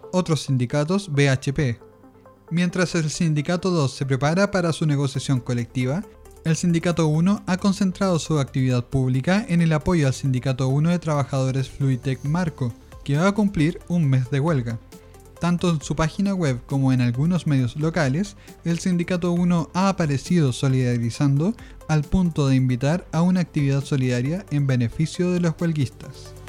otros sindicatos BHP. Mientras el Sindicato 2 se prepara para su negociación colectiva, el Sindicato 1 ha concentrado su actividad pública en el apoyo al Sindicato 1 de Trabajadores Fluidtech Marco, que va a cumplir un mes de huelga. Tanto en su página web como en algunos medios locales, el Sindicato 1 ha aparecido solidarizando al punto de invitar a una actividad solidaria en beneficio de los huelguistas.